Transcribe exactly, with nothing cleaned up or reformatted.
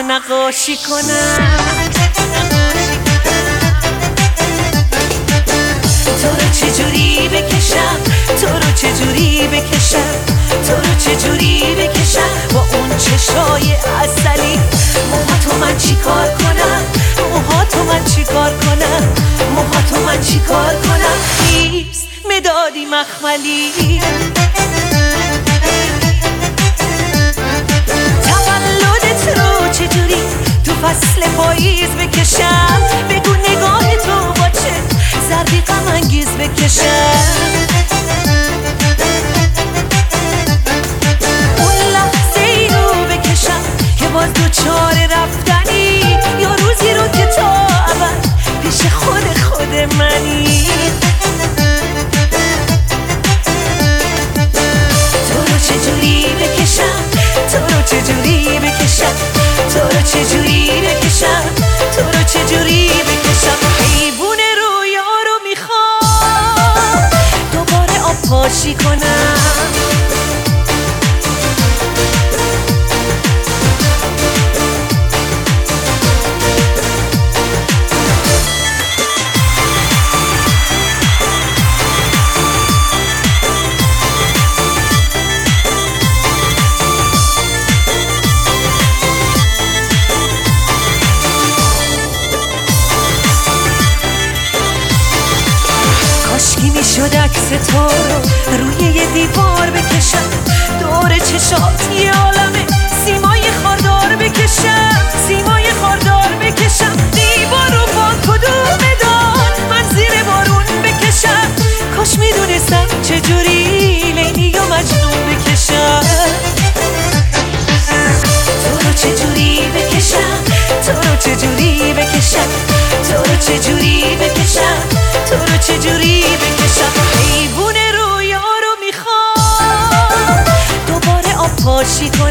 نقاشی کنم. تو رو چجوری بکشم، تو رو چجوری بکشم، تو رو چجوری بکشم با اون چشای عسلی. موهاتو من چی کار کنم، موهاتو من چی کار کنم، موهاتو من چی کار کنم. نیست مدادی مخملی. تولدت رو چجوری تو فصل پاییز بکشم، بگو نگاه تو با چه زردی غم انگیز بکشم. اون لحظه ای رو بکشم که باز دوچار رفتنی، یا روزی رو که تا ابد پیش خود خود منی. تو رو چجوری بکشم، تو رو چجوری بکشم، تو رو چجوری بکشم، تو رو چجوری بکشم. حیوون رویا رو میخوام دوباره آب پاشی کنم. کاشکی میشد عکس تو رو روی یه دیوار بکشم، دور چشات یه عالمه سیمای خاردار بکشم، سیمای خاردار بکشم. دیوار رو با کدوم دان من زیر بارون بکشم. کاش میدونستم چجوری لیلی و مجنون بکشم. تو رو چجوری بکشم، تو رو چجوری بکشم، تو رو چجوری بکشم، تو رو چجوری بکشم. حیوون رویا رو میخوام دوباره آب پاشی کنم.